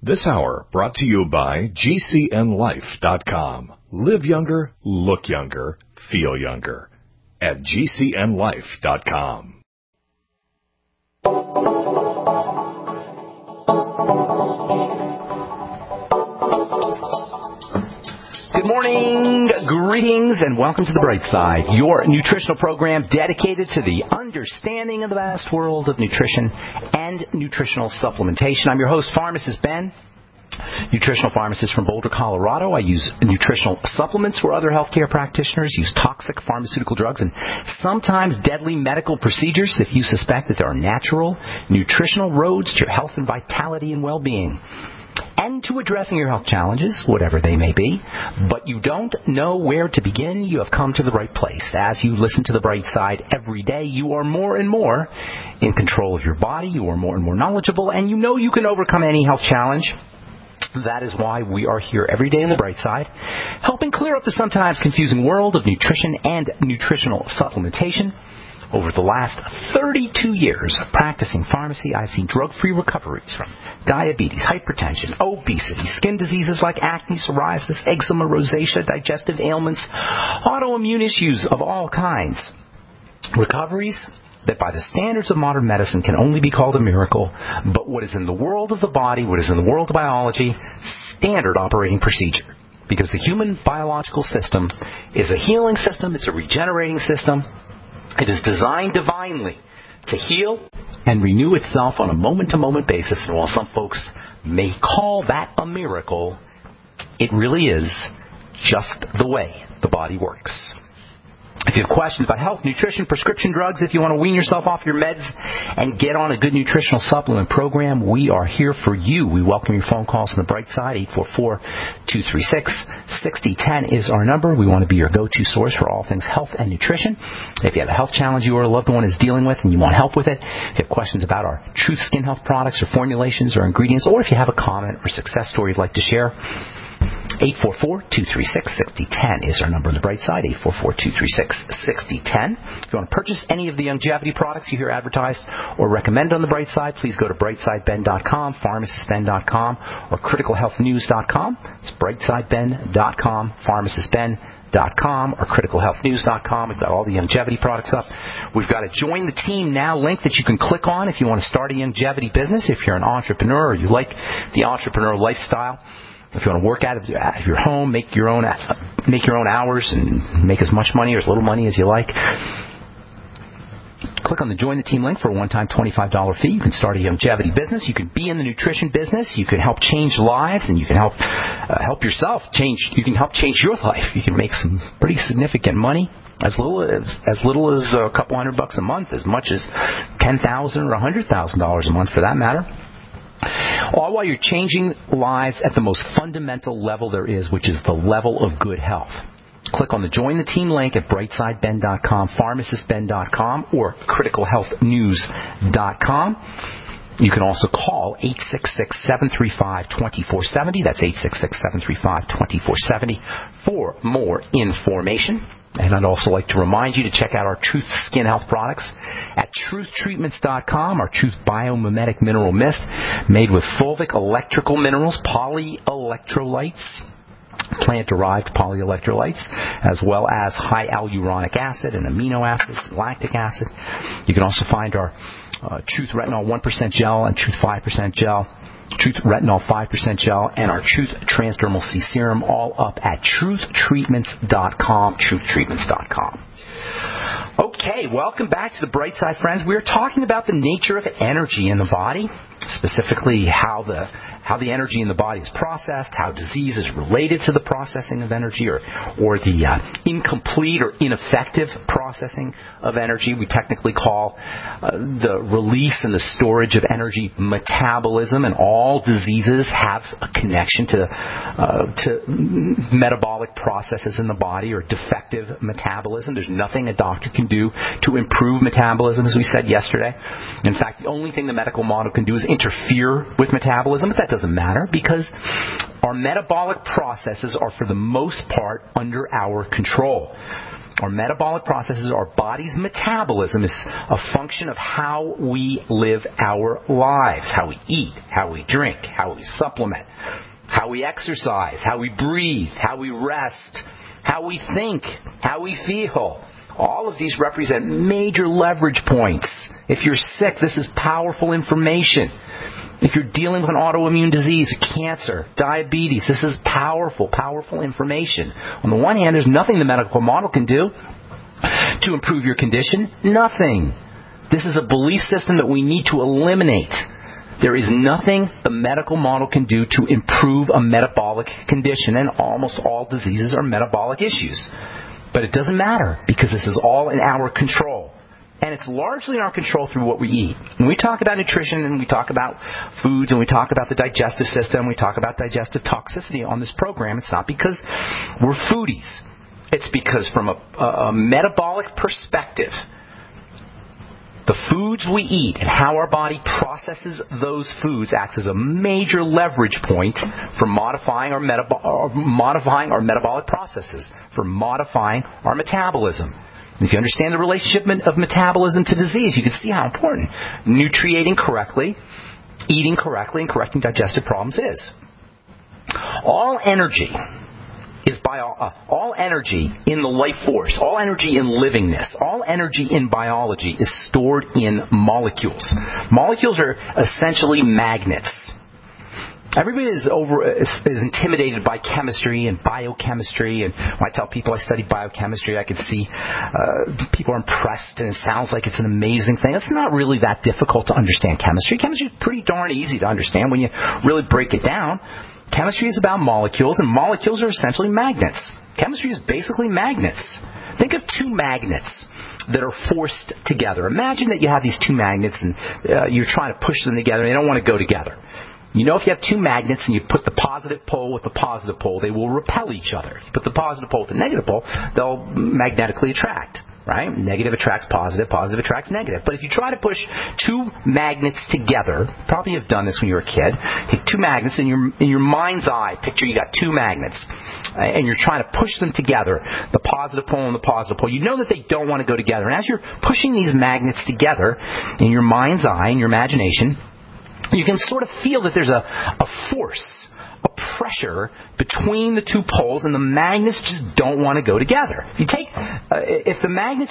This hour brought to you by GCNLife.com. Live younger, look younger, feel younger at GCNLife.com. Good morning, greetings, and welcome to The Bright Side, your nutritional program dedicated to the understanding of the vast world of nutrition and nutritional supplementation. I'm your host, Pharmacist Ben, nutritional pharmacist from Boulder, Colorado. I use nutritional supplements where other healthcare practitioners use toxic pharmaceutical drugs and sometimes deadly medical procedures if you suspect that there are natural, nutritional roads to your health and vitality and well-being, and to addressing your health challenges, whatever they may be, but you don't know where to begin, you have come to the right place. As you listen to The Bright Side every day, you are more and more in control of your body, you are more and more knowledgeable, and you know you can overcome any health challenge. That is why we are here every day on The Bright Side, helping clear up the sometimes confusing world of nutrition and nutritional supplementation. Over the last 32 years of practicing pharmacy, I've seen drug-free recoveries from diabetes, hypertension, obesity, skin diseases like acne, psoriasis, eczema, rosacea, digestive ailments, autoimmune issues of all kinds. Recoveries that by the standards of modern medicine can only be called a miracle, but what is in the world of the body, what is in the world of biology, standard operating procedure. Because the human biological system is a healing system, it's a regenerating system. It is designed divinely to heal and renew itself on a moment-to-moment basis. And while some folks may call that a miracle, it really is just the way the body works. If you have questions about health, nutrition, prescription drugs, if you want to wean yourself off your meds and get on a good nutritional supplement program, we are here for you. We welcome your phone calls on The Bright Side. 844-236-6010 is our number. We want to be your go-to source for all things health and nutrition. If you have a health challenge you or a loved one is dealing with and you want help with it, if you have questions about our Truth Skin Health products or formulations or ingredients, or if you have a comment or success story you'd like to share, 844-236-6010 is our number on The Bright Side, 844-236-6010. If you want to purchase any of the longevity products you hear advertised or recommend on The Bright Side, please go to brightsideben.com, pharmacistben.com, or criticalhealthnews.com. It's brightsideben.com, pharmacistben.com, or criticalhealthnews.com. We've got all the longevity products up. We've got a Join the Team Now link that you can click on if you want to start a longevity business, if you're an entrepreneur or you like the entrepreneur lifestyle. If you want to work out of your home, make your own hours and make as much money or as little money as you like, click on the Join the Team link for a one-time $25 fee. You can start a longevity business. You can be in the nutrition business. You can help change lives, and you can help yourself change. You can help change your life. You can make some pretty significant money. As little as a couple $100 a month, as much as $10,000 or $100,000 a month for that matter. All while you're changing lives at the most fundamental level there is, which is the level of good health. Click on the Join the Team link at brightsideben.com, pharmacistben.com, or criticalhealthnews.com. You can also call 866-735-2470. That's 866-735-2470 for more information. And I'd also like to remind you to check out our Truth Skin Health products at truthtreatments.com. Our Truth Biomimetic Mineral Mist, made with fulvic electrical minerals, polyelectrolytes, plant-derived polyelectrolytes, as well as high hyaluronic acid and amino acids and lactic acid. You can also find our Truth Retinol 1% gel and Truth 5% gel, Truth Retinol 5% gel, and our Truth Transdermal C Serum, all up at truthtreatments.com, truthtreatments.com. Okay, welcome back to The Bright Side, friends. We're talking about the nature of energy in the body, specifically how the energy in the body is processed, how disease is related to the processing of energy, or the incomplete or ineffective processing of energy. We technically call the release and the storage of energy metabolism, and all diseases have a connection to metabolic processes in the body or defective metabolism. There's nothing a doctor can do to improve metabolism, as we said yesterday. In fact, the only thing the medical model can do is interfere with metabolism, but that doesn't matter because our metabolic processes are for the most part under our control. Our metabolic processes, our body's metabolism is a function of how we live our lives, how we eat, how we drink, how we supplement, how we exercise, how we breathe, how we rest, how we think, how we feel. All of these represent major leverage points. If you're sick, this is powerful information. If you're dealing with an autoimmune disease, cancer, diabetes, this is powerful, powerful information. On the one hand, there's nothing the medical model can do to improve your condition. Nothing. This is a belief system that we need to eliminate. There is nothing the medical model can do to improve a metabolic condition, and almost all diseases are metabolic issues. But it doesn't matter, because this is all in our control. And it's largely in our control through what we eat. When we talk about nutrition and we talk about foods and we talk about the digestive system, we talk about digestive toxicity on this program, it's not because we're foodies. It's because from a metabolic perspective, the foods we eat and how our body processes those foods acts as a major leverage point for modifying our metabolic processes, for modifying our metabolism. If you understand the relationship of metabolism to disease, you can see how important nutriating correctly, eating correctly, and correcting digestive problems is. All energy in the life force, all energy in livingness, all energy in biology is stored in molecules. Molecules are essentially magnets. Everybody is intimidated by chemistry and biochemistry, and when I tell people I study biochemistry, I can see people are impressed, and it sounds like it's an amazing thing. It's not really that difficult to understand chemistry. Chemistry is pretty darn easy to understand when you really break it down. Chemistry is about molecules, and molecules are essentially magnets. Chemistry is basically magnets. Think of two magnets that are forced together. Imagine that you have these two magnets, and you're trying to push them together, and they don't want to go together. You know, if you have two magnets and you put the positive pole with the positive pole, they will repel each other. If you put the positive pole with the negative pole, they'll magnetically attract, right? Negative attracts positive, positive attracts negative. But if you try to push two magnets together, probably you've done this when you were a kid, take two magnets in your mind's eye, picture you got two magnets, and you're trying to push them together, the positive pole and the positive pole. You know that they don't want to go together. And as you're pushing these magnets together in your mind's eye, in your imagination, you can sort of feel that there's a force, a pressure between the two poles, and the magnets just don't want to go together. If the magnets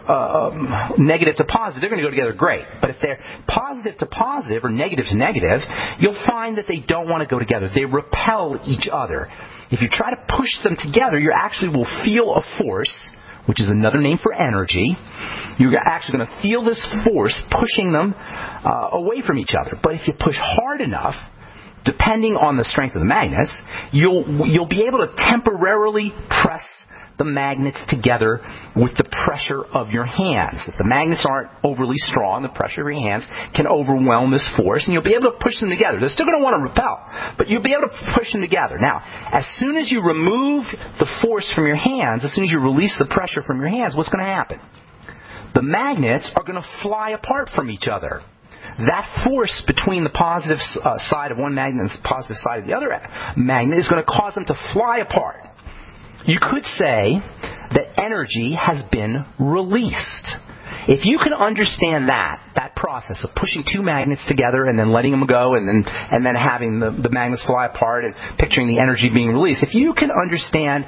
are negative to positive, they're going to go together great. But if they're positive to positive or negative to negative, you'll find that they don't want to go together. They repel each other. If you try to push them together, you actually will feel a force, which is another name for energy. You're actually going to feel this force pushing them away from each other. But if you push hard enough, depending on the strength of the magnets, you'll be able to temporarily press the magnets together with the pressure of your hands. If the magnets aren't overly strong, the pressure of your hands can overwhelm this force, and you'll be able to push them together. They're still going to want to repel, but you'll be able to push them together. Now, as soon as you remove the force from your hands, as soon as you release the pressure from your hands, what's going to happen? The magnets are going to fly apart from each other. That force between the positive side of one magnet and the positive side of the other magnet is going to cause them to fly apart. You could say that energy has been released. If you can understand that process of pushing two magnets together and then letting them go and then having the magnets fly apart and picturing the energy being released, if you can understand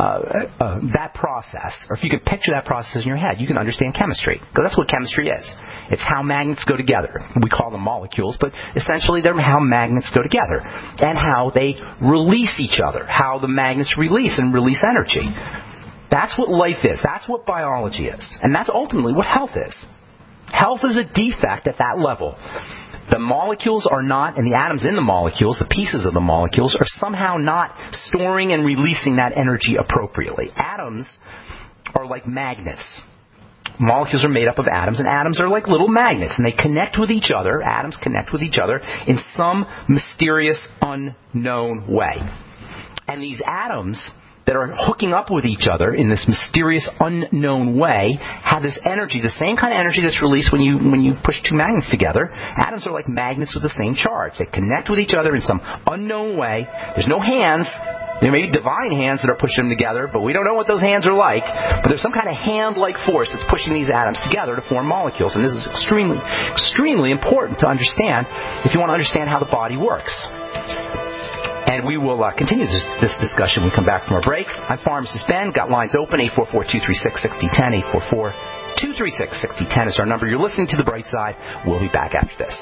that process, or if you can picture that process in your head, you can understand chemistry. Because that's what chemistry is. It's how magnets go together. We call them molecules, but essentially they're how magnets go together and how they release each other, how the magnets release energy. That's what life is. That's what biology is. And that's ultimately what health is. Health is a defect at that level. The molecules are not, and the atoms in the molecules, the pieces of the molecules, are somehow not storing and releasing that energy appropriately. Atoms are like magnets. Molecules are made up of atoms, and atoms are like little magnets, and they connect with each other. Atoms connect with each other in some mysterious, unknown way. And these atoms that are hooking up with each other in this mysterious, unknown way have this energy, the same kind of energy that's released when you push two magnets together. Atoms are like magnets with the same charge. They connect with each other in some unknown way. There's no hands. There may be divine hands that are pushing them together, but we don't know what those hands are like. But there's some kind of hand-like force that's pushing these atoms together to form molecules. And this is extremely, extremely important to understand if you want to understand how the body works. And we will continue this discussion when we come back from our break. I'm Pharmacist Ben. Got lines open, 844-236-6010, 844-236-6010 is our number. You're listening to The Bright Side. We'll be back after this.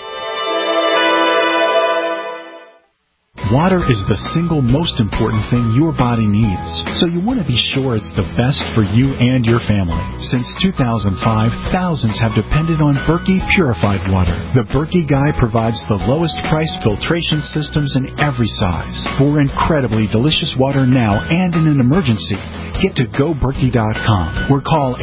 Water is the single most important thing your body needs, so you want to be sure it's the best for you and your family. Since 2005, thousands have depended on Berkey purified water. The Berkey Guy provides the lowest price filtration systems in every size. For incredibly delicious water now and in an emergency, get to GoBerkey.com or call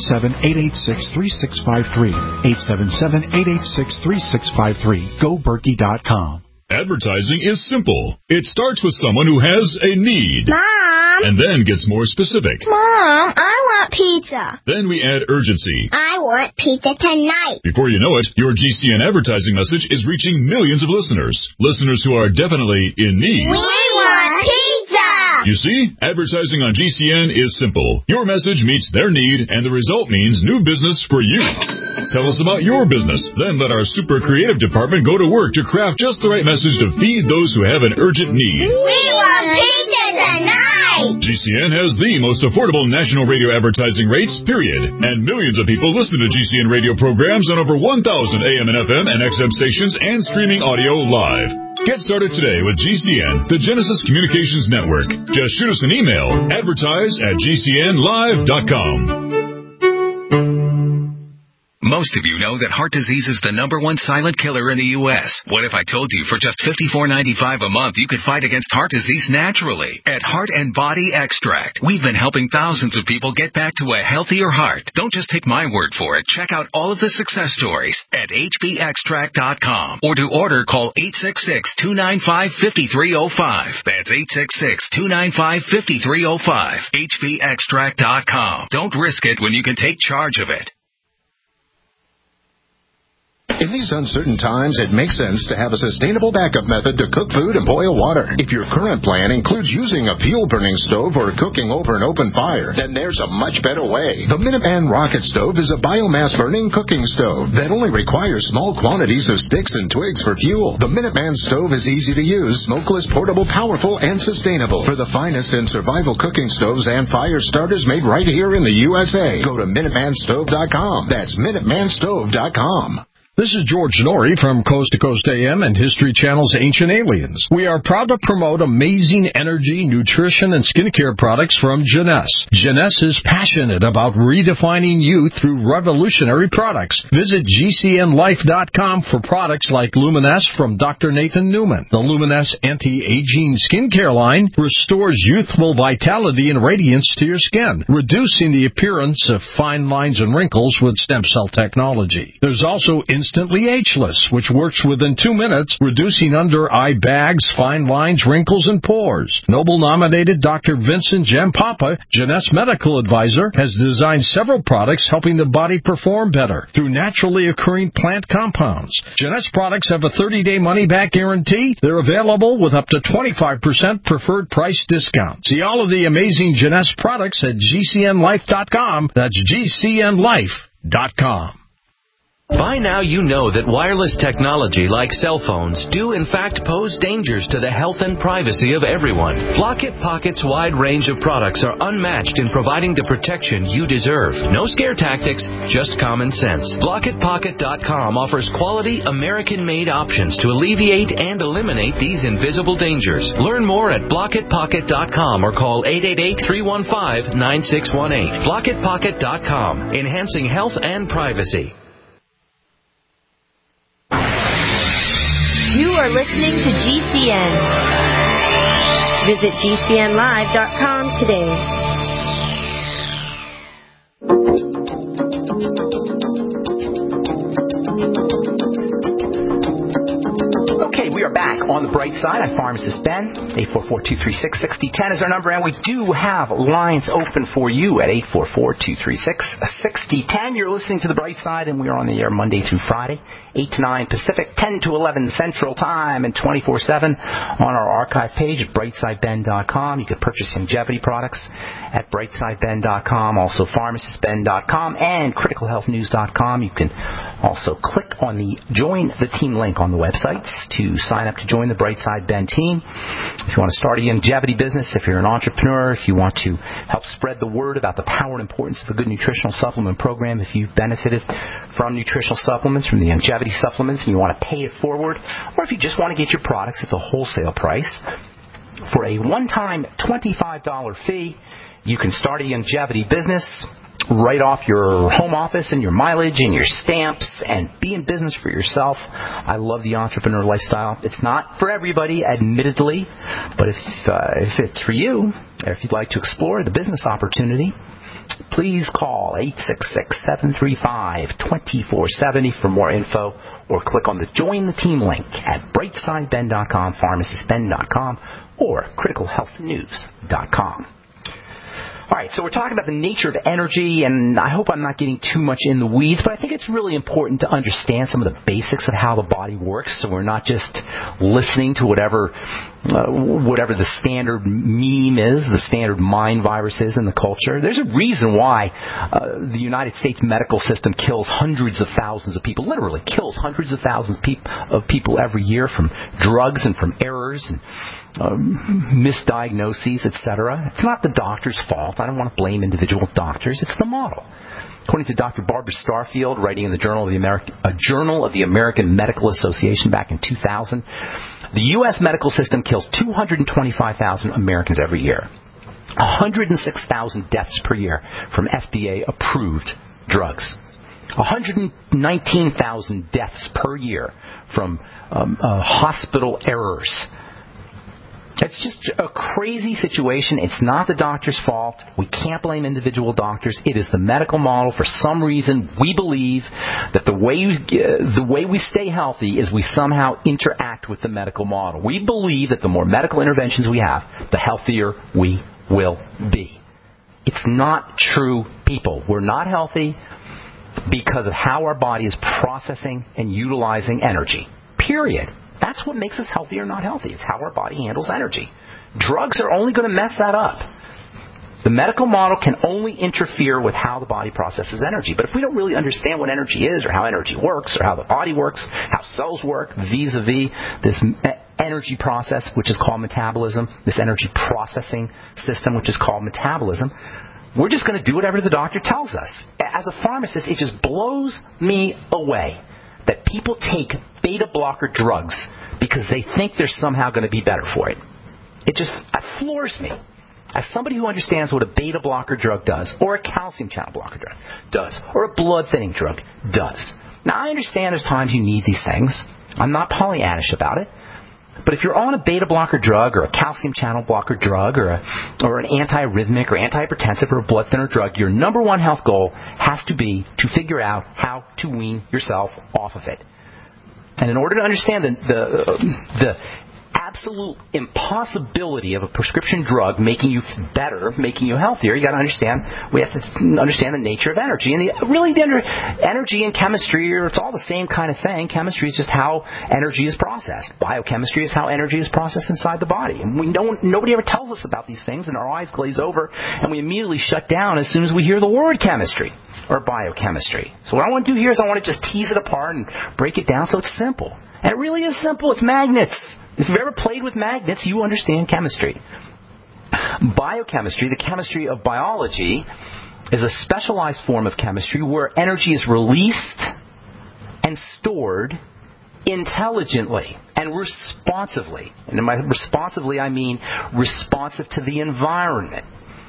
877-886-3653. 877-886-3653. GoBerkey.com. Advertising is simple. It starts with someone who has a need. Mom! And then gets more specific. Mom, I want pizza. Then we add urgency. I want pizza tonight. Before you know it, your GCN advertising message is reaching millions of listeners. Listeners who are definitely in need. We want pizza! You see, advertising on GCN is simple. Your message meets their need, and the result means new business for you. Tell us about your business. Then let our super creative department go to work to craft just the right message to feed those who have an urgent need. We want pizza tonight! GCN has the most affordable national radio advertising rates, period. And millions of people listen to GCN radio programs on over 1,000 AM and FM and XM stations and streaming audio live. Get started today with GCN, the Genesis Communications Network. Just shoot us an email, advertise@gcnlive.com. Most of you know that heart disease is the #1 silent killer in the U.S. What if I told you for just $54.95 a month you could fight against heart disease naturally? At Heart and Body Extract, we've been helping thousands of people get back to a healthier heart. Don't just take my word for it. Check out all of the success stories at hbextract.com. Or to order, call 866-295-5305. That's 866-295-5305. hbextract.com. Don't risk it when you can take charge of it. In these uncertain times, it makes sense to have a sustainable backup method to cook food and boil water. If your current plan includes using a fuel-burning stove or cooking over an open fire, then there's a much better way. The Minuteman Rocket Stove is a biomass-burning cooking stove that only requires small quantities of sticks and twigs for fuel. The Minuteman Stove is easy to use, smokeless, portable, powerful, and sustainable. For the finest in survival cooking stoves and fire starters made right here in the USA, go to MinutemanStove.com. That's MinutemanStove.com. This is George Norrie from Coast to Coast AM and History Channel's Ancient Aliens. We are proud to promote amazing energy, nutrition, and skincare products from Jeunesse. Jeunesse is passionate about redefining youth through revolutionary products. Visit GCNlife.com for products like Luminesce from Dr. Nathan Newman. The Luminesce Anti-Aging Skincare line restores youthful vitality and radiance to your skin, reducing the appearance of fine lines and wrinkles with stem cell technology. There's also Instantly Ageless, which works within 2 minutes, reducing under-eye bags, fine lines, wrinkles, and pores. Nobel-nominated Dr. Vincent Jampapa, Jeunesse medical advisor, has designed several products helping the body perform better through naturally occurring plant compounds. Jeunesse products have a 30-day money-back guarantee. They're available with up to 25% preferred price discount. See all of the amazing Jeunesse products at GCNlife.com. That's GCNlife.com. By now you know that wireless technology like cell phones do in fact pose dangers to the health and privacy of everyone. Block-It Pocket's wide range of products are unmatched in providing the protection you deserve. No scare tactics, just common sense. BlockItPocket.com offers quality American-made options to alleviate and eliminate these invisible dangers. Learn more at BlockItPocket.com or call 888-315-9618. BlockItPocket.com, enhancing health and privacy. You are listening to GCN. Visit GCNlive.com today. Okay, we are back on the bright side. I'm Pharmacist Ben. 844-236-6010 is our number, and we do have lines open for you at 844-236-6010. You're listening to the bright side, and we are on the air Monday through Friday, 8 to 9 Pacific, 10 to 11 Central Time, and 24/7 on our archive page at brightsideben.com. You can purchase longevity products at brightsideben.com, also pharmacistben.com, and criticalhealthnews.com. You can also click on the Join the Team link on the websites to sign up to join the Brightside Ben team. If you want to start a longevity business, if you're an entrepreneur, if you want to help spread the word about the power and importance of a good nutritional supplement program, if you've benefited from nutritional supplements, from the longevity supplements, and you want to pay it forward, or if you just want to get your products at the wholesale price for a one-time $25 fee, you can start a longevity business, write off your home office and your mileage and your stamps and be in business for yourself. I love the entrepreneur lifestyle. It's not for everybody, admittedly, but if it's for you, or if you'd like to explore the business opportunity, please call 866-735-2470 for more info, or click on the Join the Team link at brightsideben.com, pharmacistben.com, or criticalhealthnews.com. All right, so we're talking about the nature of energy, and I hope I'm not getting too much in the weeds, but I think it's really important to understand some of the basics of how the body works, so we're not just listening to whatever the standard meme is, the standard mind virus is in the culture. There's a reason why the United States medical system kills hundreds of thousands of people, literally kills hundreds of thousands of people every year from drugs and from errors and misdiagnoses, etc. It's not the doctor's fault. I don't want to blame individual doctors. It's the model. According to Dr. Barbara Starfield, writing in the Journal of the American Medical Association back in 2000, the U.S. medical system kills 225,000 Americans every year. 106,000 deaths per year from FDA-approved drugs. 119,000 deaths per year from hospital errors. It's just a crazy situation. It's not the doctor's fault. We can't blame individual doctors. It is the medical model. For some reason, we believe that the way we stay healthy is we somehow interact with the medical model. We believe that the more medical interventions we have, the healthier we will be. It's not true, people. We're not healthy because of how our body is processing and utilizing energy. Period. That's what makes us healthy or not healthy. It's how our body handles energy. Drugs are only going to mess that up. The medical model can only interfere with how the body processes energy. But if we don't really understand what energy is, or how energy works, or how the body works, how cells work vis-a-vis this energy process, which is called metabolism, this energy processing system, which is called metabolism, we're just going to do whatever the doctor tells us. As a pharmacist, it just blows me away that people take beta blocker drugs because they think they're somehow going to be better for it. It just floors me. As somebody who understands what a beta blocker drug does, or a calcium channel blocker drug does, or a blood thinning drug does. Now, I understand there's times you need these things. I'm not Pollyannish about it. But if you're on a beta blocker drug, or a calcium channel blocker drug, or an antiarrhythmic or antihypertensive or a blood thinner drug, your number one health goal has to be to figure out how to wean yourself off of it. And in order to understand the absolute impossibility of a prescription drug making you better, making you healthier, we have to understand the nature of energy. And energy and chemistry, it's all the same kind of thing. Chemistry is just how energy is processed. Biochemistry is how energy is processed inside the body. And nobody ever tells us about these things, and our eyes glaze over, and we immediately shut down as soon as we hear the word chemistry or biochemistry. So what I want to do here is I want to just tease it apart and break it down so it's simple. And it really is simple. It's magnets. If you've ever played with magnets, you understand chemistry. Biochemistry, the chemistry of biology, is a specialized form of chemistry where energy is released and stored intelligently and responsively. And by responsively, I mean responsive to the environment.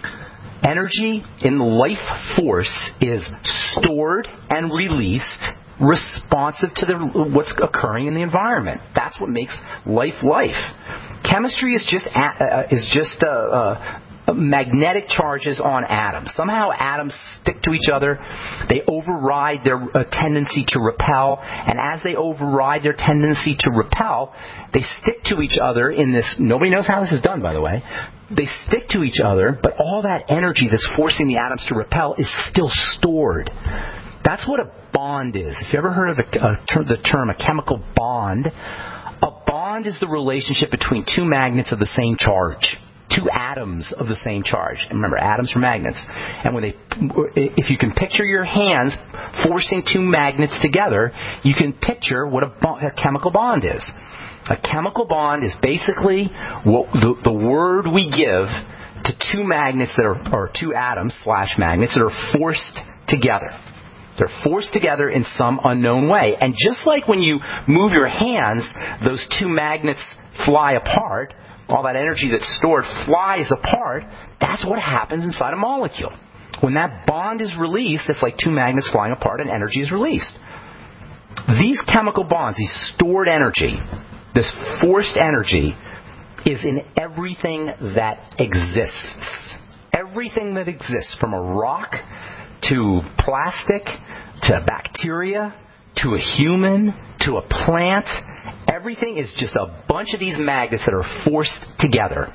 Energy in the life force is stored and released responsive to what's occurring in the environment. That's what makes life life. Chemistry is just magnetic charges on atoms. Somehow atoms stick to each other. They override their tendency to repel. And as they override their tendency to repel, they stick to each other in this. Nobody knows how this is done, by the way. They stick to each other, but all that energy that's forcing the atoms to repel is still stored. That's what a bond is. If you ever heard of the term a chemical bond, a bond is the relationship between two magnets of the same charge, two atoms of the same charge. And remember, atoms are magnets. And if you can picture your hands forcing two magnets together, you can picture what a chemical bond is. A chemical bond is basically what the word we give to two magnets that or two atoms / magnets that are forced together. They're forced together in some unknown way. And just like when you move your hands, those two magnets fly apart, all that energy that's stored flies apart, that's what happens inside a molecule. When that bond is released, it's like two magnets flying apart and energy is released. These chemical bonds, these stored energy, this forced energy, is in everything that exists. Everything that exists, from a rock to plastic, to bacteria, to a human, to a plant. Everything is just a bunch of these magnets that are forced together.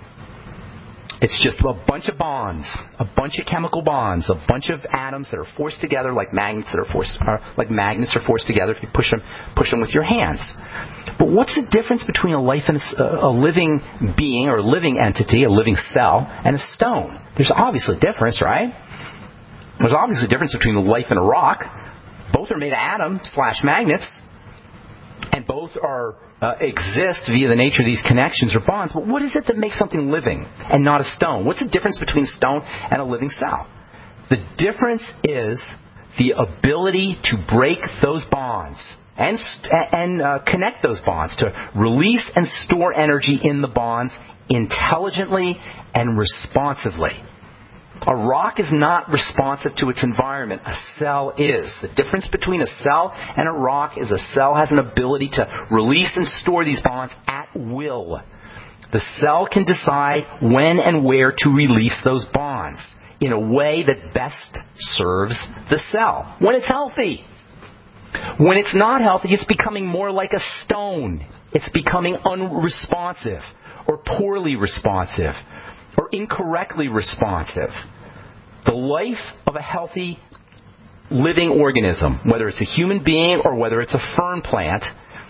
It's just a bunch of bonds, a bunch of chemical bonds, a bunch of atoms that are forced together like magnets are forced together if you push them with your hands. But what's the difference between a living being or a living entity, a living cell, and a stone? There's obviously a difference, right? There's obviously a difference between life and a rock. Both are made of atoms / magnets, and both exist via the nature of these connections or bonds. But what is it that makes something living and not a stone? What's the difference between a stone and a living cell? The difference is the ability to break those bonds and connect those bonds, to release and store energy in the bonds intelligently and responsively. A rock is not responsive to its environment. A cell is. The difference between a cell and a rock is a cell has an ability to release and store these bonds at will. The cell can decide when and where to release those bonds in a way that best serves the cell. When it's healthy. When it's not healthy, it's becoming more like a stone. It's becoming unresponsive or poorly responsive or incorrectly responsive. The life of a healthy living organism, whether it's a human being or whether it's a fern plant,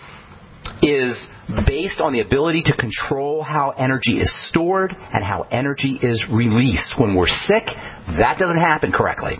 is based on the ability to control how energy is stored and how energy is released. When we're sick, that doesn't happen correctly.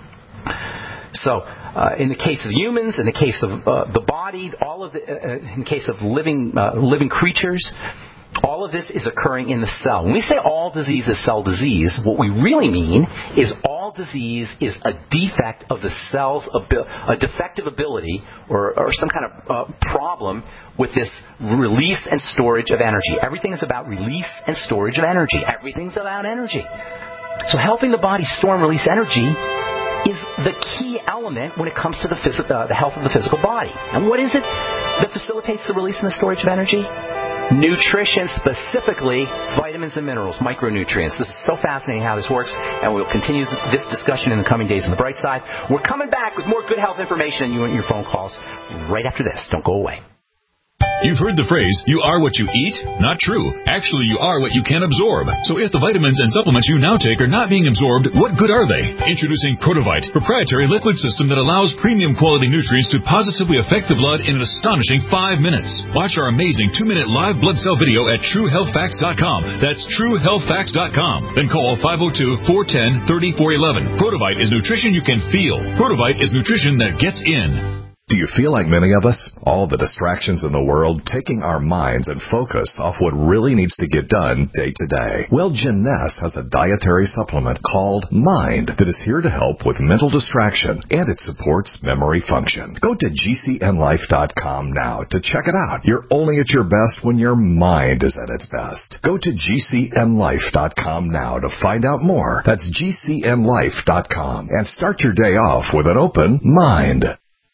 So, in the case of humans, in the case of the body, in the case of living creatures, all of this is occurring in the cell. When we say all disease is cell disease, what we really mean is all disease is a defect of the cell's a defective ability or some kind of problem with this release and storage of energy. Everything is about release and storage of energy. Everything's about energy. So helping the body store and release energy is the key element when it comes to the health of the physical body. And what is it that facilitates the release and the storage of energy? Nutrition, specifically vitamins and minerals, micronutrients. This is so fascinating how this works, and we'll continue this discussion in the coming days on the bright side. We're coming back with more good health information and you and your phone calls right after this. Don't go away. You've heard the phrase, you are what you eat? Not true. Actually, you are what you can absorb. So if the vitamins and supplements you now take are not being absorbed, what good are they? Introducing Protovite, proprietary liquid system that allows premium quality nutrients to positively affect the blood in an astonishing 5 minutes. Watch our amazing 2-minute live blood cell video at TrueHealthFacts.com. That's TrueHealthFacts.com. Then call 502-410-3411. Protovite is nutrition you can feel. Protovite is nutrition that gets in. Do you feel like many of us? All the distractions in the world taking our minds and focus off what really needs to get done day to day. Well, Jeunesse has a dietary supplement called Mind that is here to help with mental distraction, and it supports memory function. Go to GCNLife.com now to check it out. You're only at your best when your mind is at its best. Go to GCNLife.com now to find out more. That's GCNLife.com, and start your day off with an open mind.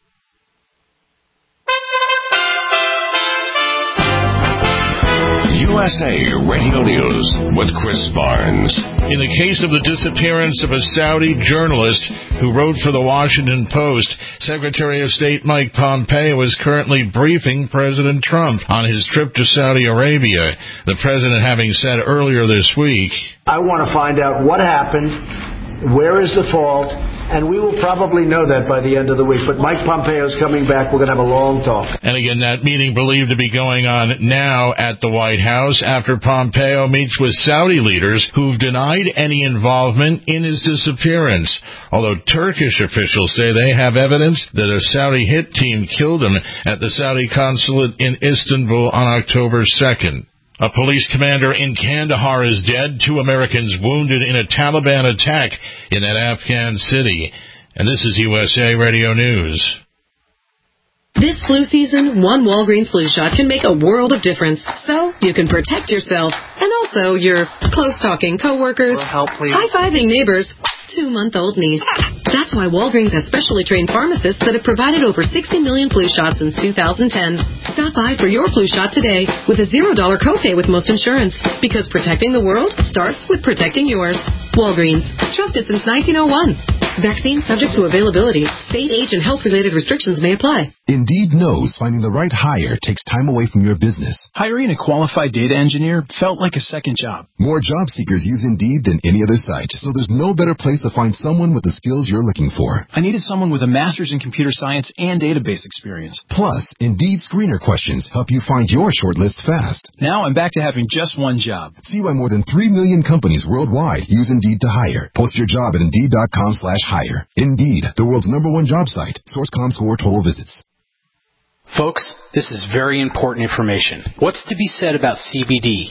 You USA Radio News with Chris Barnes. In the case of the disappearance of a Saudi journalist who wrote for the Washington Post, Secretary of State Mike Pompeo is currently briefing President Trump on his trip to Saudi Arabia. The president having said earlier this week, I want to find out what happened, where is the fault, and we will probably know that by the end of the week. But Mike Pompeo's coming back. We're going to have a long talk. And again, that meeting believed to be going on now at the White House after Pompeo meets with Saudi leaders who've denied any involvement in his disappearance. Although Turkish officials say they have evidence that a Saudi hit team killed him at the Saudi consulate in Istanbul on October 2nd. A police commander in Kandahar is dead. 2 Americans wounded in a Taliban attack in that Afghan city. And this is USA Radio News. This flu season, one Walgreens flu shot can make a world of difference. So you can protect yourself and also your close-talking coworkers, high-fiving neighbors, 2-month-old niece. That's why Walgreens has specially trained pharmacists that have provided over 60 million flu shots since 2010. Stop by for your flu shot today with a $0 copay with most insurance. Because protecting the world starts with protecting yours. Walgreens. Trusted since 1901. Vaccine subject to availability. State, age, and health-related restrictions may apply. Indeed knows finding the right hire takes time away from your business. Hiring a qualified data engineer felt like a second job. More job seekers use Indeed than any other site, so there's no better place to find someone with the skills you're looking for. I needed someone with a master's in computer science and database experience. Plus, Indeed screener questions help you find your shortlist fast. Now I'm back to having just one job. See why more than 3 million companies worldwide use Indeed to hire. Post your job at Indeed.com/hire. Indeed, the world's #1 job site. Source.com score total visits. Folks, this is very important information. What's to be said about CBD?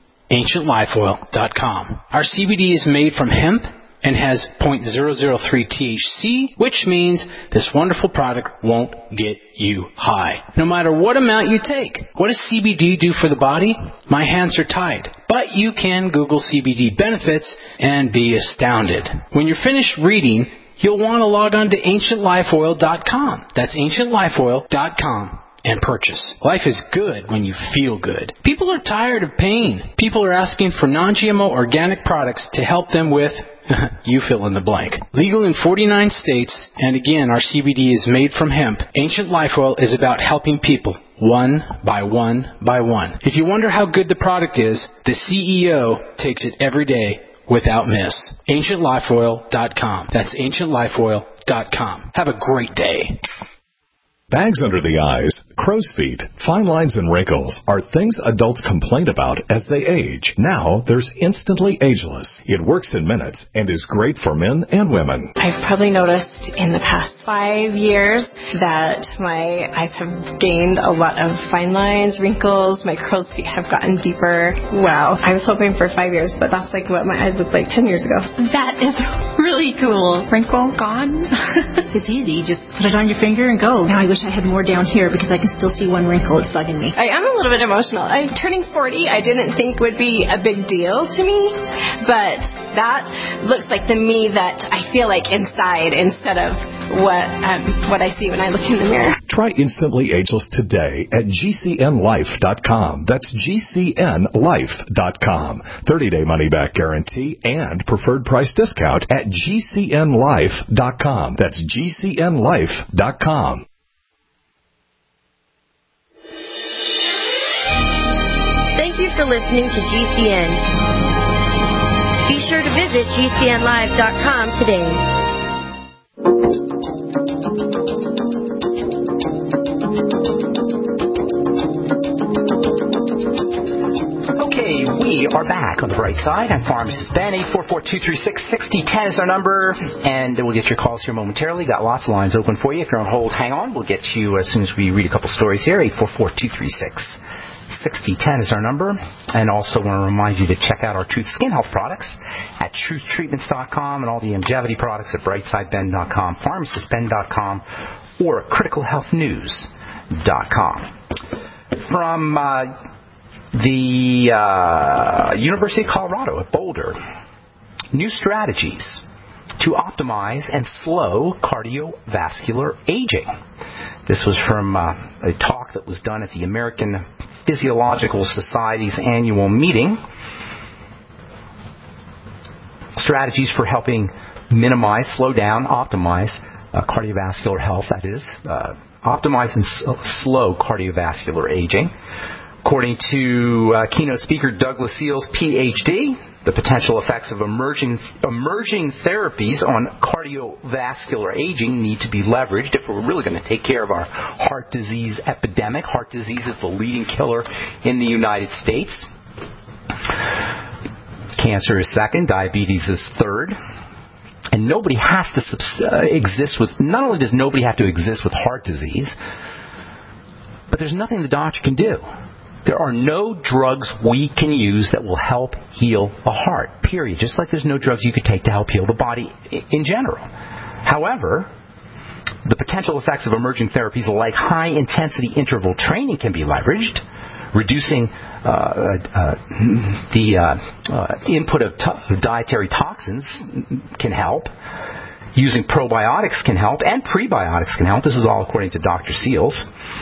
AncientLifeOil.com. Our CBD is made from hemp and has 0.003 THC, which means this wonderful product won't get you high, no matter what amount you take. What does CBD do for the body? My hands are tied. But you can Google CBD benefits and be astounded. When you're finished reading, you'll want to log on to AncientLifeOil.com. That's AncientLifeOil.com and purchase. Life is good when you feel good. People are tired of pain. People are asking for non-GMO organic products to help them with, you fill in the blank. Legal in 49 states, and again, our CBD is made from hemp. Ancient Life Oil is about helping people one by one by one. If you wonder how good the product is, the CEO takes it every day without miss. AncientLifeOil.com. That's AncientLifeOil.com. Have a great day. Bags under the eyes, crow's feet, fine lines and wrinkles are things adults complain about as they age. Now there's Instantly Ageless. It works in minutes and is great for men and women. I've probably noticed in the past 5 years that my eyes have gained a lot of fine lines, wrinkles, my crow's feet have gotten deeper. Wow. I was hoping for 5 years, but that's like what my eyes looked like 10 years ago. That is really cool. Wrinkle gone. It's easy. Just put it on your finger and go. Now I wish I had more down here because I can still see one wrinkle. It's bugging me. I am a little bit emotional. I'm turning 40. I didn't think would be a big deal to me, but that looks like the me that I feel like inside instead of what I see when I look in the mirror. Try Instantly Ageless today at GCNLife.com. That's GCNLife.com. 30-day money-back guarantee and preferred price discount at GCNLife.com. That's GCNLife.com. Thank you for listening to GCN. Be sure to visit GCNlive.com today. Okay, we are back on the bright side. I'm Pharmacist Ben. 844-236-6010 is our number, and we'll get your calls here momentarily. Got lots of lines open for you. If you're on hold, hang on. We'll get you as soon as we read a couple stories here. 844-236-6010 is our number. And also want to remind you to check out our Truth Skin Health products at truthtreatments.com and all the Longevity products at brightsideben.com, pharmacistben.com, or criticalhealthnews.com. From the University of Colorado at Boulder, new strategies to optimize and slow cardiovascular aging. This was from a talk that was done at the American Physiological Society's annual meeting. Strategies for helping minimize, slow down, optimize cardiovascular health, that is, optimize and slow cardiovascular aging. According to keynote speaker Douglas Seals, Ph.D., the potential effects of emerging therapies on cardiovascular aging need to be leveraged if we're really going to take care of our heart disease epidemic. Heart disease is the leading killer in the United States. Cancer is second. Diabetes is third. And nobody has to exist with, not only does nobody have to exist with heart disease, but there's nothing the doctor can do. There are no drugs we can use that will help heal a heart, period. Just like there's no drugs you could take to help heal the body in general. However, the potential effects of emerging therapies like high-intensity interval training can be leveraged. Reducing the input of dietary toxins can help. Using probiotics can help, and prebiotics can help. This is all according to Dr. Seals.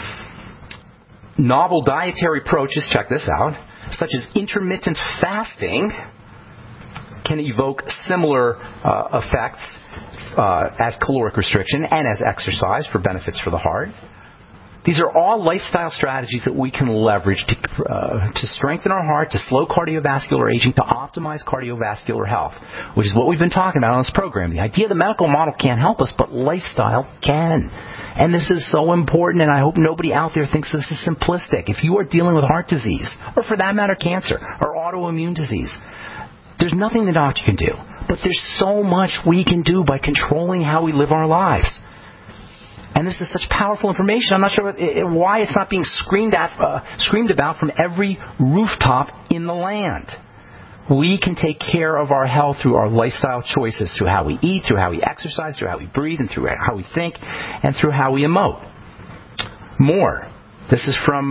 Novel dietary approaches, check this out, such as intermittent fasting, can evoke similar effects as caloric restriction and as exercise for benefits for the heart. These are all lifestyle strategies that we can leverage to strengthen our heart, to slow cardiovascular aging, to optimize cardiovascular health, which is what we've been talking about on this program. The idea the medical model can't help us, but lifestyle can. And this is so important, and I hope nobody out there thinks this is simplistic. If you are dealing with heart disease, or for that matter cancer, or autoimmune disease, there's nothing the doctor can do. But there's so much we can do by controlling how we live our lives. And this is such powerful information. I'm not sure why it's not being screamed about from every rooftop in the land. We can take care of our health through our lifestyle choices, through how we eat, through how we exercise, through how we breathe, and through how we think, and through how we emote. More. This is from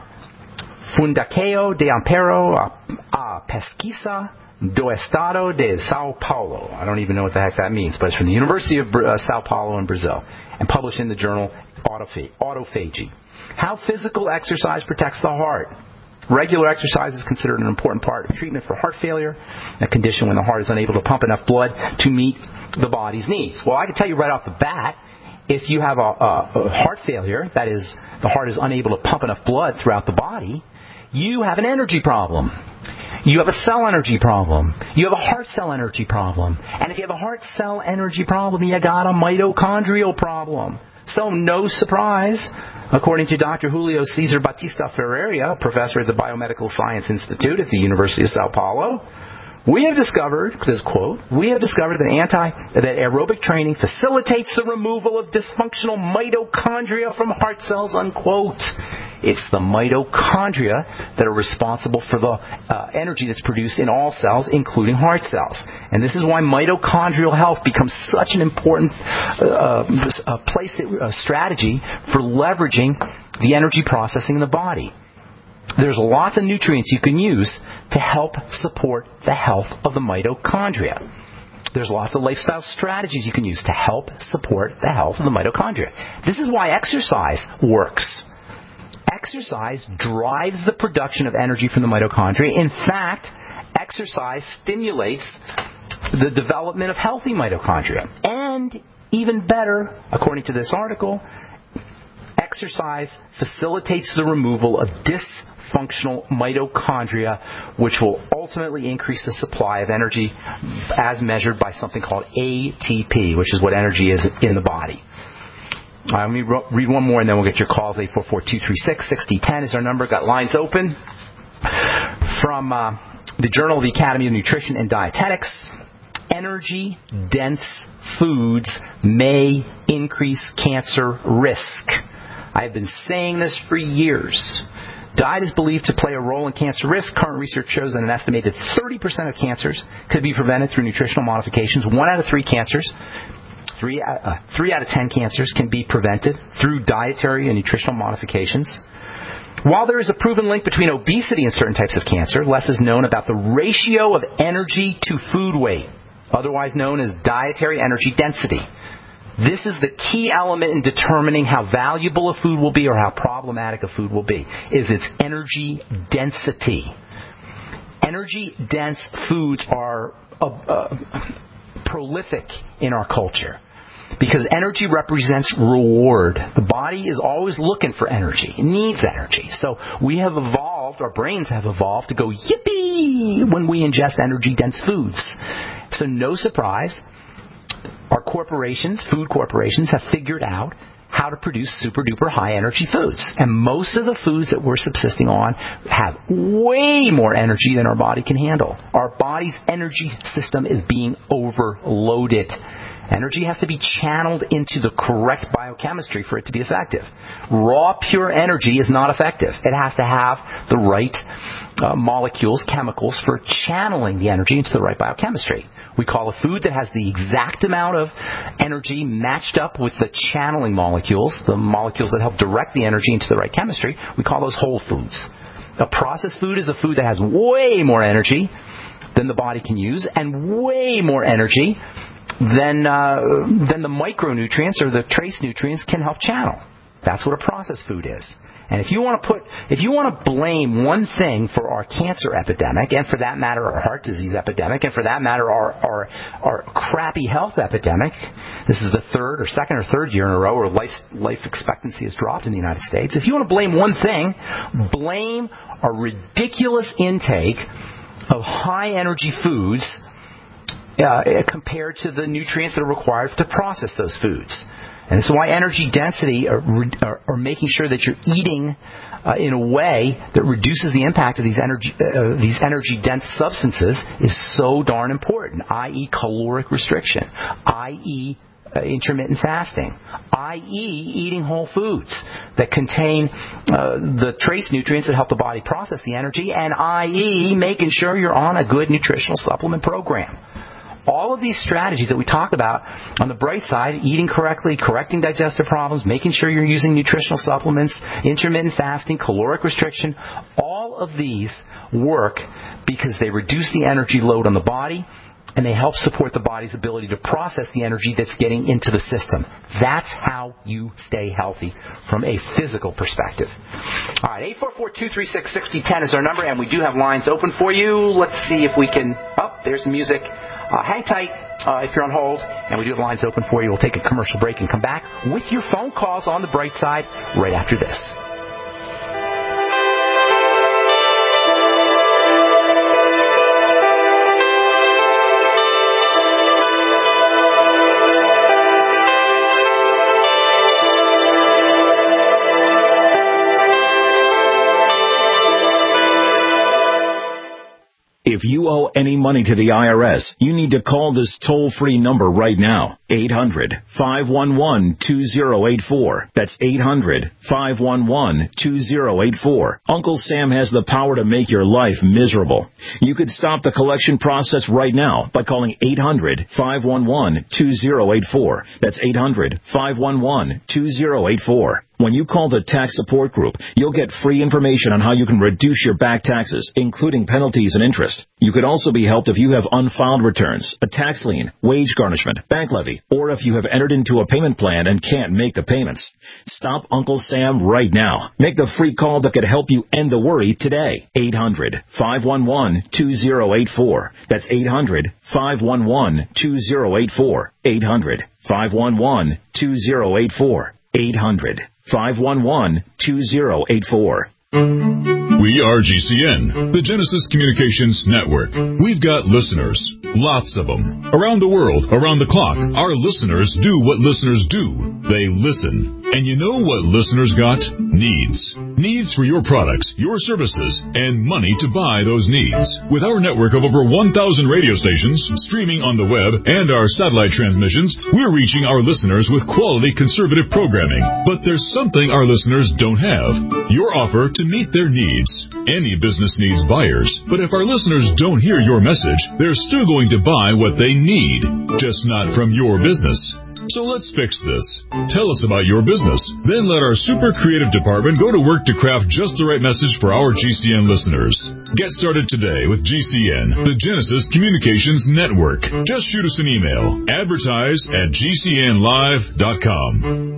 Fundação de Amparo a Pesquisa do Estado de Sao Paulo. I don't even know what the heck that means, but it's from the University of Sao Paulo in Brazil, and published in the journal Autophagy. How physical exercise protects the heart. Regular exercise is considered an important part of treatment for heart failure, a condition when the heart is unable to pump enough blood to meet the body's needs. Well, I can tell you right off the bat, if you have a heart failure, that is, the heart is unable to pump enough blood throughout the body, you have an energy problem. You have a cell energy problem. You have a heart cell energy problem. And if you have a heart cell energy problem, you got a mitochondrial problem. So no surprise, according to Dr. Julio Cesar Batista Ferreira, professor at the Biomedical Science Institute at the University of Sao Paulo, we have discovered, this quote, that aerobic training facilitates the removal of dysfunctional mitochondria from heart cells, unquote. It's the mitochondria that are responsible for the energy that's produced in all cells, including heart cells. And this is why mitochondrial health becomes such an important strategy for leveraging the energy processing in the body. There's lots of nutrients you can use to help support the health of the mitochondria. There's lots of lifestyle strategies you can use to help support the health of the mitochondria. This is why exercise works. Exercise drives the production of energy from the mitochondria. In fact, exercise stimulates the development of healthy mitochondria. And even better, according to this article, exercise facilitates the removal of dysfunctional mitochondria, which will ultimately increase the supply of energy as measured by something called ATP, which is what energy is in the body. Let me read one more and then we'll get your calls. 844-236-6010 is our number. Got lines open. From the Journal of the Academy of Nutrition and Dietetics, energy-dense foods may increase cancer risk. I've been saying this for years. Diet is believed to play a role in cancer risk. Current research shows that an estimated 30% of cancers could be prevented through nutritional modifications. 1 out of 3 cancers, 3 out of 10 cancers can be prevented through dietary and nutritional modifications. While there is a proven link between obesity and certain types of cancer, less is known about the ratio of energy to food weight, otherwise known as dietary energy density. This is the key element in determining how valuable a food will be or how problematic a food will be, is its energy density. Energy-dense foods are prolific in our culture because energy represents reward. The body is always looking for energy. It needs energy. So we have evolved, our brains have evolved to go yippee when we ingest energy-dense foods. So no surprise, our corporations, food corporations, have figured out how to produce super-duper high-energy foods. And most of the foods that we're subsisting on have way more energy than our body can handle. Our body's energy system is being overloaded. Energy has to be channeled into the correct biochemistry for it to be effective. Raw, pure energy is not effective. It has to have the right molecules, chemicals, for channeling the energy into the right biochemistry. We call a food that has the exact amount of energy matched up with the channeling molecules, the molecules that help direct the energy into the right chemistry, we call those whole foods. A processed food is a food that has way more energy than the body can use and way more energy than the micronutrients or the trace nutrients can help channel. That's what a processed food is. And if you want to blame one thing for our cancer epidemic, and for that matter our heart disease epidemic, and for that matter our crappy health epidemic, this is the second or third year in a row where life expectancy has dropped in the United States. If you want to blame one thing, blame a ridiculous intake of high energy foods compared to the nutrients that are required to process those foods. And this is why energy density or making sure that you're eating in a way that reduces the impact of these energy dense substances is so darn important, i.e. caloric restriction, i.e. intermittent fasting, i.e. eating whole foods that contain the trace nutrients that help the body process the energy, and i.e. making sure you're on a good nutritional supplement program. All of these strategies that we talk about on the bright side, eating correctly, correcting digestive problems, making sure you're using nutritional supplements, intermittent fasting, caloric restriction, all of these work because they reduce the energy load on the body and they help support the body's ability to process the energy that's getting into the system. That's how you stay healthy from a physical perspective. All right, 844-236-6010 is our number, and we do have lines open for you. Let's see if we can... Oh, there's the music. Hang tight if you're on hold, and we do have lines open for you. We'll take a commercial break and come back with your phone calls on the bright side right after this. If you owe any money to the IRS, you need to call this toll-free number right now. 800-511-2084. That's 800-511-2084. Uncle Sam has the power to make your life miserable. You could stop the collection process right now by calling 800-511-2084. That's 800-511-2084. When you call the tax support group, you'll get free information on how you can reduce your back taxes, including penalties and interest. You could also be helped if you have unfiled returns, a tax lien, wage garnishment, bank levy, or if you have entered into a payment plan and can't make the payments. Stop Uncle Sam right now. Make the free call that could help you end the worry today. 800-511-2084. That's 800-511-2084. 800-511-2084. 800-511-2084. We are GCN, the Genesis Communications Network. We've got listeners, lots of them, around the world, around the clock. Our listeners do what listeners do. They listen. And you know what listeners got? Needs. Needs for your products, your services, and money to buy those needs. With our network of over 1,000 radio stations, streaming on the web, and our satellite transmissions, we're reaching our listeners with quality conservative programming. But there's something our listeners don't have. Your offer to meet their needs. Any business needs buyers, but if our listeners don't hear your message, they're still going to buy what they need, just not from your business. So let's fix this. Tell us about your business. Then let our super creative department go to work to craft just the right message for our GCN listeners. Get started today with GCN, the Genesis Communications Network. Just shoot us an email. Advertise@gcnlive.com.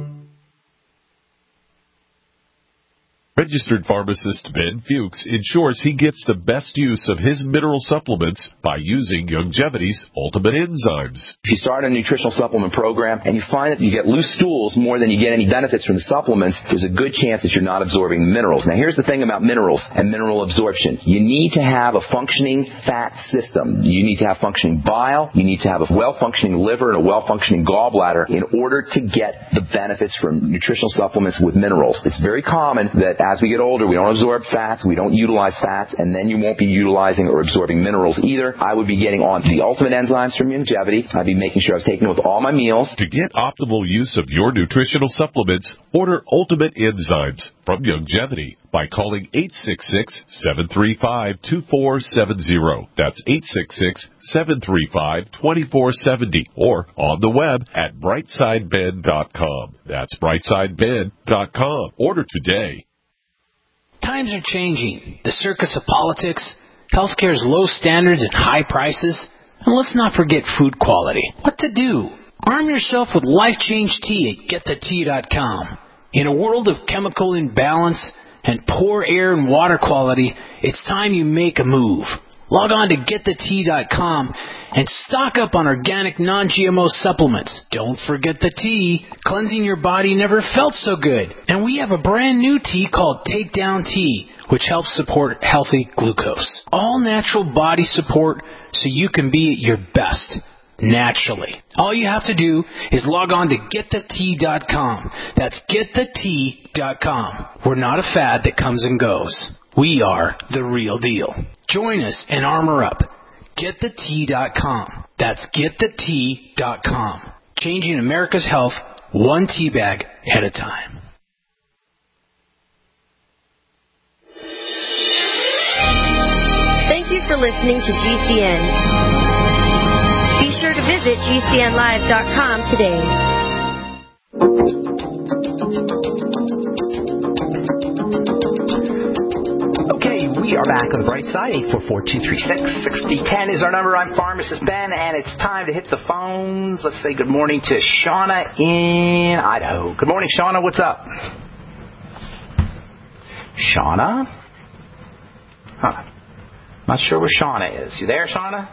Registered pharmacist Ben Fuchs ensures he gets the best use of his mineral supplements by using Youngevity's Ultimate Enzymes. If you start a nutritional supplement program and you find that you get loose stools more than you get any benefits from the supplements, there's a good chance that you're not absorbing minerals. Now, here's the thing about minerals and mineral absorption. You need to have a functioning fat system. You need to have functioning bile. You need to have a well-functioning liver and a well-functioning gallbladder in order to get the benefits from nutritional supplements with minerals. It's very common that as we get older, we don't absorb fats, we don't utilize fats, and then you won't be utilizing or absorbing minerals either. I would be getting on the Ultimate Enzymes from Youngevity. I'd be making sure I was taking it with all my meals. To get optimal use of your nutritional supplements, order Ultimate Enzymes from Youngevity by calling 866-735-2470. That's 866-735-2470. Or on the web at brightsideben.com. That's brightsideben.com. Order today. Times are changing. The circus of politics, healthcare's low standards and high prices, and let's not forget food quality. What to do? Arm yourself with Life Change Tea at GetTheTea.com. In a world of chemical imbalance and poor air and water quality, it's time you make a move. Log on to GetTheTea.com and stock up on organic non-GMO supplements. Don't forget the tea. Cleansing your body never felt so good. And we have a brand new tea called Takedown Tea, which helps support healthy glucose. All natural body support so you can be at your best naturally. All you have to do is log on to GetTheTea.com. That's GetTheTea.com. We're not a fad that comes and goes. We are the real deal. Join us and armor up. GetTheTea.com. That's GetTheTea.com. Changing America's health one tea bag at a time. Thank you for listening to GCN. Be sure to visit GCNlive.com today. Okay, we are back on the bright side. 844-236-6010 is our number. I'm Pharmacist Ben, and it's time to hit the phones. Let's say good morning to Shauna in Idaho. Good morning, Shauna. What's up? Shauna? Huh. Not sure where Shauna is. You there, Shauna?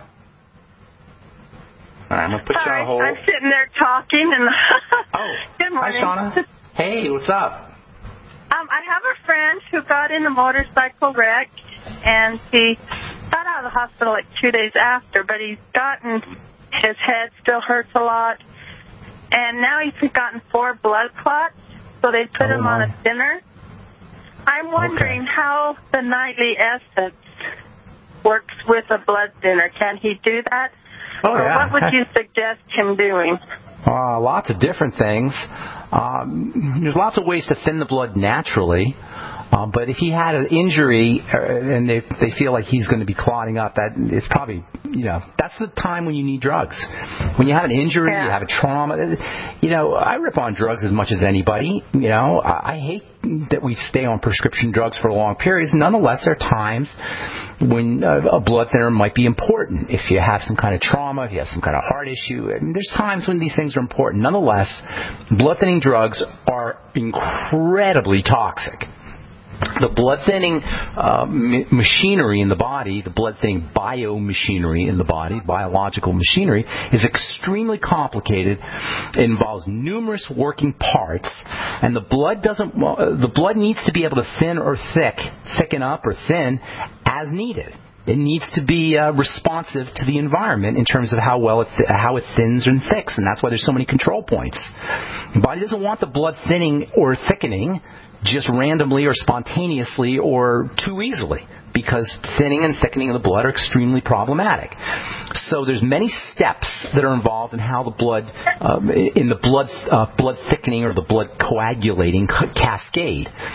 All right, I'm going to put you on hold. I'm sitting there talking. And Good morning. Hi, Shauna. Hey, what's up? I have a friend who got in a motorcycle wreck, and he got out of the hospital like 2 days after, but his head still hurts a lot, and now he's gotten 4 blood clots, so they put him on a thinner. I'm wondering how the nightly essence works with a blood thinner. Can he do that? Oh, yeah. Or what would you suggest him doing? Lots of different things. There's lots of ways to thin the blood naturally. But if he had an injury and they feel like he's going to be clotting up, that is probably, that's the time when you need drugs. When you have an injury, you have a trauma. I rip on drugs as much as anybody. I hate that we stay on prescription drugs for long periods. Nonetheless, there are times when a blood thinner might be important. If you have some kind of trauma, if you have some kind of heart issue, there's times when these things are important. Nonetheless, blood thinning drugs are incredibly toxic. The blood thinning machinery in the body, the blood thinning biomachinery in the body, biological machinery, is extremely complicated. It involves numerous working parts, and the blood needs to be able to thicken up or thin as needed. It needs to be responsive to the environment in terms of how it thins and thicks, and that's why there's so many control points. The body doesn't want the blood thinning or thickening just randomly or spontaneously or too easily, because thinning and thickening of the blood are extremely problematic. So there's many steps that are involved in how the blood, blood thickening or the blood coagulating cascade.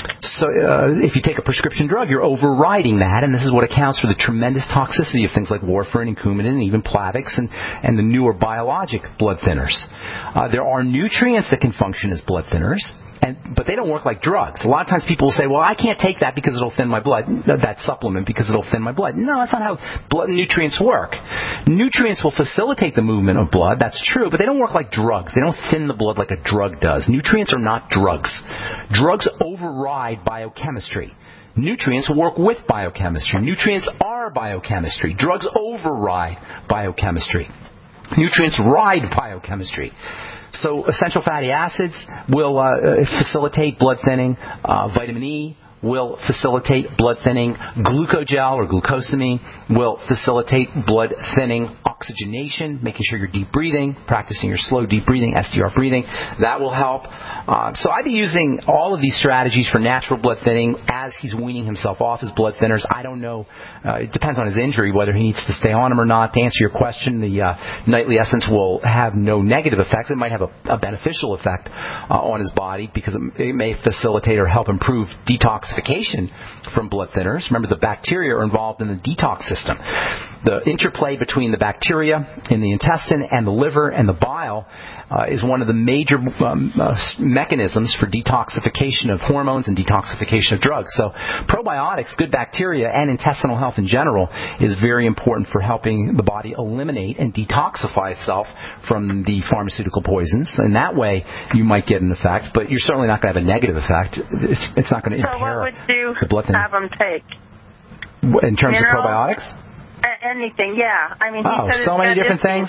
So if you take a prescription drug, you're overriding that, and this is what accounts for the tremendous toxicity of things like warfarin and Coumadin and even Plavix and the newer biologic blood thinners. There are nutrients that can function as blood thinners, but they don't work like drugs. A lot of times people will say, well, I can't take that because it'll thin my blood, that supplement because it'll thin my blood. No, that's not how blood nutrients work. Nutrients will facilitate the movement of blood, that's true, but they don't work like drugs. They don't thin the blood like a drug does. Nutrients are not drugs. Drugs override biochemistry. Nutrients work with biochemistry. Nutrients are biochemistry. Drugs override biochemistry. Nutrients ride biochemistry. So essential fatty acids will facilitate blood thinning. Vitamin E will facilitate blood thinning. Glucogel or glucosamine will facilitate blood thinning. Oxygenation, making sure you're deep breathing, practicing your slow deep breathing, SDR breathing, that will help. So I'd be using all of these strategies for natural blood thinning as he's weaning himself off his blood thinners. I don't know. It depends on his injury, whether he needs to stay on them or not. To answer your question, the Nightly Essence will have no negative effects. It might have a beneficial effect on his body because it may facilitate or help improve detoxification from blood thinners. Remember, the bacteria are involved in the detox system. The interplay between the bacteria in the intestine and the liver and the bile is one of the major mechanisms for detoxification of hormones and detoxification of drugs. So probiotics, good bacteria, and intestinal health in general is very important for helping the body eliminate and detoxify itself from the pharmaceutical poisons. And that way you might get an effect, but you're certainly not going to have a negative effect. It's not going to impair the blood thinning. So what would you have them take? In terms of probiotics? Anything, yeah. I mean, he said so many different things.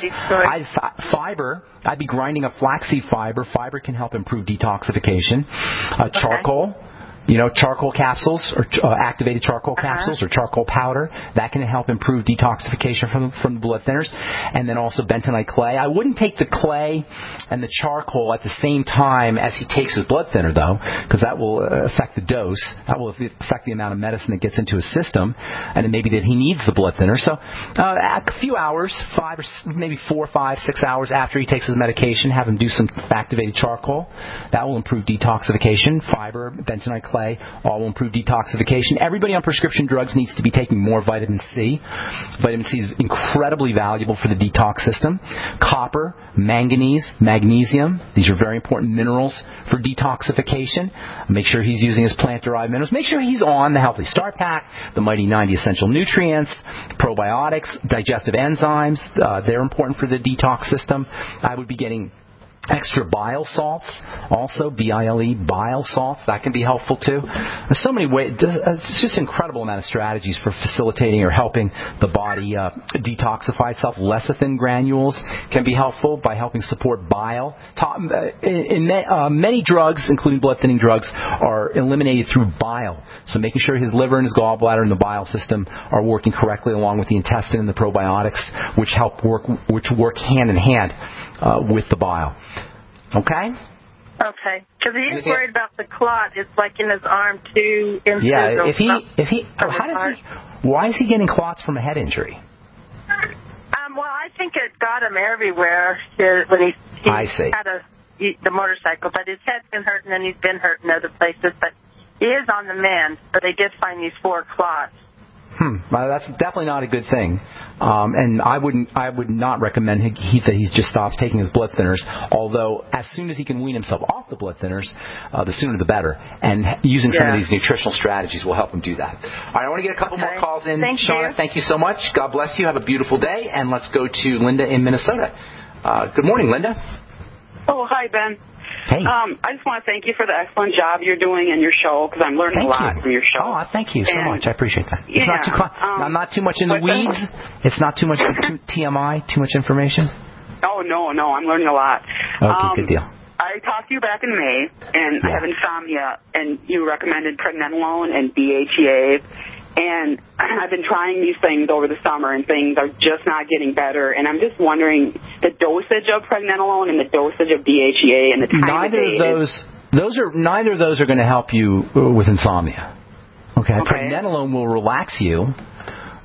Fiber, I'd be grinding up flaxseed fiber. Fiber can help improve detoxification. Charcoal. Charcoal capsules or activated charcoal capsules or charcoal powder. That can help improve detoxification from the blood thinners. And then also bentonite clay. I wouldn't take the clay and the charcoal at the same time as he takes his blood thinner, though, because that will affect the dose. That will affect the amount of medicine that gets into his system, and it may be that he needs the blood thinner. So a few hours, 5 or maybe 4, 5, 6 hours after he takes his medication, have him do some activated charcoal. That will improve detoxification. Fiber, bentonite clay, all will improve detoxification. Everybody on prescription drugs needs to be taking more vitamin C. Vitamin C is incredibly valuable for the detox system. Copper, manganese, magnesium, these are very important minerals for detoxification. Make sure he's using his plant-derived minerals. Make sure he's on the Healthy Start Pack, the Mighty 90 Essential Nutrients, probiotics, digestive enzymes. They're important for the detox system. I would be getting extra bile salts, also B-I-L-E, bile salts. That can be helpful too. There's so many ways. It's just an incredible amount of strategies for facilitating or helping the body detoxify itself. Lecithin granules can be helpful by helping support bile. Many drugs, including blood thinning drugs, are eliminated through bile. So making sure his liver and his gallbladder and the bile system are working correctly along with the intestine and the probiotics, which work hand in hand with the bile. Okay? Okay. Because he's worried about the clot. It's like in his arm too. Yeah. Why is he getting clots from a head injury? Well, I think it got him everywhere when he had the motorcycle. But his head's been hurting and he's been hurt in other places. But he is on the mend. But they did find these 4 clots. Well, that's definitely not a good thing. And I would not recommend that he just stops taking his blood thinners, although as soon as he can wean himself off the blood thinners, the sooner the better. And using some of these nutritional strategies will help him do that. All right, I want to get a couple more calls in. Shauna, thank you so much. God bless you. Have a beautiful day. And let's go to Linda in Minnesota. Good morning, Linda. Oh, hi, Ben. Hey. I just want to thank you for the excellent job you're doing in your show, because I'm learning a lot from your show. Oh, thank you so much. I appreciate that. It's not too I'm not too much in the weeds. It's not too much TMI, too much information. Oh, no, I'm learning a lot. Okay, good deal. I talked to you back in May, and I have insomnia, and you recommended pregnenolone and DHEA. And I've been trying these things over the summer, and things are just not getting better. And I'm just wondering the dosage of pregnenolone and the dosage of DHEA and the time of day. Neither of those are going to help you with insomnia. Okay. Pregnenolone will relax you.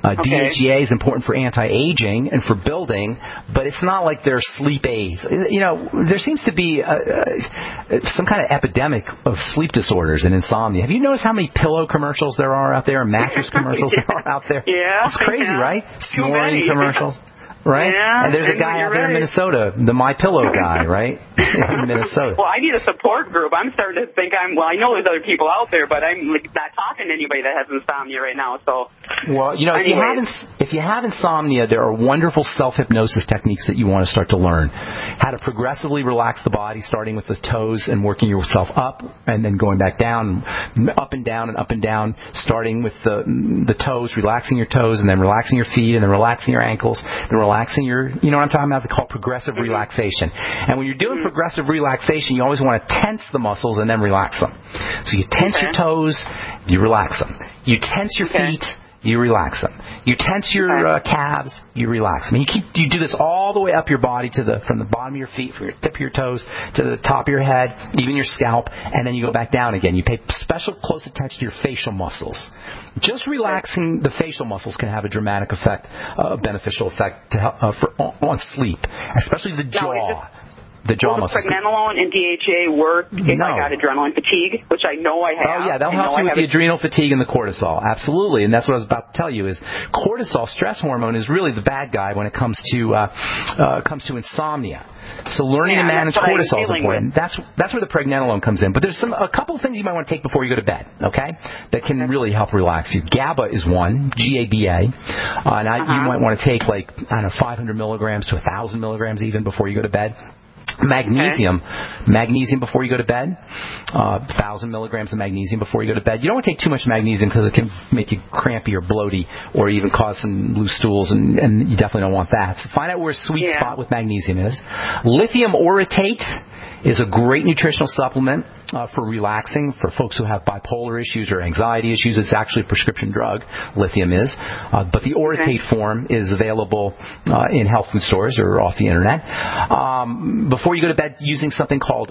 DHEA is important for anti-aging and for building, but it's not like they're sleep aids. There seems to be some kind of epidemic of sleep disorders and insomnia. Have you noticed how many pillow commercials there are out there, and mattress commercials there are out there? Yeah. It's crazy, right? Snoring commercials. Right? Yeah, and there's a guy out there in Minnesota, the My Pillow guy, right? In Minnesota. Well, I need a support group. I'm starting to think I know there's other people out there, but I'm not talking to anybody that has insomnia right now. So, well, if you have insomnia, there are wonderful self-hypnosis techniques that you want to start to learn. How to progressively relax the body, starting with the toes and working yourself up, and then going back down, up and down and up and down, starting with the toes, relaxing your toes, and then relaxing your feet, and then relaxing your ankles, then relaxing your, you know what I'm talking about? They call it progressive relaxation. And when you're doing progressive relaxation, you always want to tense the muscles and then relax them. So you tense your toes, you relax them. You tense your feet, you relax them. You tense your calves, you relax them. You do this all the way up your body from the bottom of your feet, from your tip of your toes to the top of your head, even your scalp, and then you go back down again. You pay special close attention to your facial muscles. Just relaxing the facial muscles can have a dramatic effect, a beneficial effect on sleep, especially the jaw. The jaw muscles. Will the pregnenolone and DHA work if I got adrenaline fatigue, which I know I have? Oh, yeah, they'll help you with the adrenal fatigue and the cortisol. Absolutely, and that's what I was about to tell you is cortisol, stress hormone, is really the bad guy when it comes to insomnia. So learning to manage cortisol is important. That's where the pregnenolone comes in. But there's a couple of things you might want to take before you go to bed, okay, that can really help relax you. GABA is one, G-A-B-A. You might want to take 500 milligrams to 1,000 milligrams even before you go to bed. Magnesium before you go to bed, 1,000 milligrams of magnesium before you go to bed. You don't want to take too much magnesium because it can make you crampy or bloaty or even cause some loose stools, and you definitely don't want that. So find out where a sweet spot with magnesium is. Lithium orotate is a great nutritional supplement for relaxing for folks who have bipolar issues or anxiety issues. It's actually a prescription drug, lithium is. But the orotate form is available in health food stores or off the internet. Before you go to bed, using something called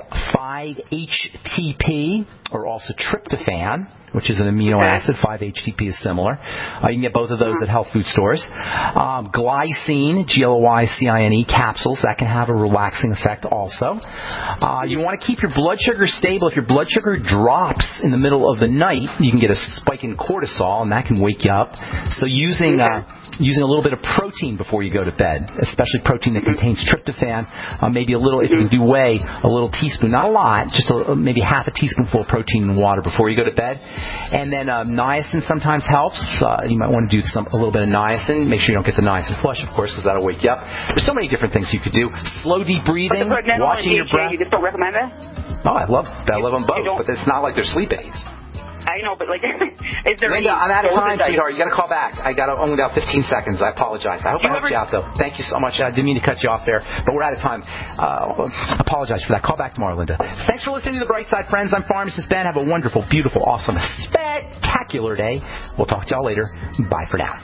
5-HTP or also tryptophan, which is an amino acid. 5-HTP is similar. You can get both of those at health food stores. Glycine, Glycine capsules, that can have a relaxing effect also. You want to keep your blood sugar stable. If your blood sugar drops in the middle of the night, you can get a spike in cortisol, and that can wake you up. So using a little bit of protein before you go to bed, especially protein that contains tryptophan, maybe a little, if you can do whey, a little teaspoon, not a lot, just maybe half a teaspoonful of protein in water before you go to bed. And then niacin sometimes helps. You might want to do a little bit of niacin. Make sure you don't get the niacin flush, of course, because that'll wake you up. There's so many different things you could do. Slow deep breathing, watching your breath. You just don't recommend that? Oh, I love them both, but it's not like they're sleep aids. I know, but is there Linda, I'm out of time, sweetheart. You got to call back. I got only about 15 seconds. I apologize. I hope I helped you out, though. Thank you so much. I didn't mean to cut you off there, but we're out of time. Apologize for that. Call back tomorrow, Linda. Thanks for listening to The Bright Side, friends. I'm Pharmacist Ben. Have a wonderful, beautiful, awesome, spectacular day. We'll talk to y'all later. Bye for now.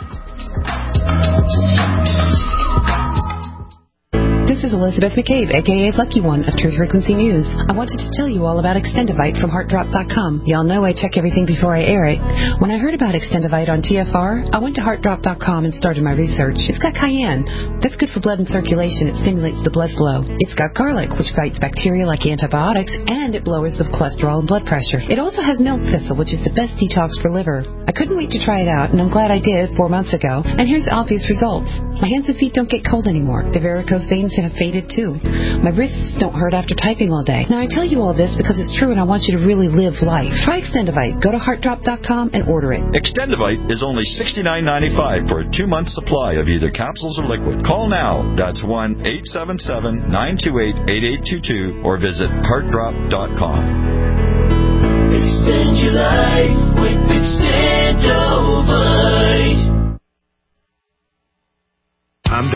This is Elizabeth McCabe, a.k.a. Lucky One of Truth Frequency News. I wanted to tell you all about Extendivite from HeartDrop.com. Y'all know I check everything before I air it. When I heard about Extendivite on TFR, I went to HeartDrop.com and started my research. It's got cayenne. That's good for blood and circulation. It stimulates the blood flow. It's got garlic, which fights bacteria like antibiotics, and it lowers the cholesterol and blood pressure. It also has milk thistle, which is the best detox for liver. I couldn't wait to try it out, and I'm glad I did 4 months ago. And here's obvious results. My hands and feet don't get cold anymore. The varicose veins have faded too. My wrists don't hurt after typing all day. Now I tell you all this because it's true and I want you to really live life. Try Extendivite. Go to HeartDrop.com and order it. Extendivite is only $69.95 for a 2-month supply of either capsules or liquid. Call now. That's 1-877-928-8822 or visit HeartDrop.com. Extend your life with Extendovite.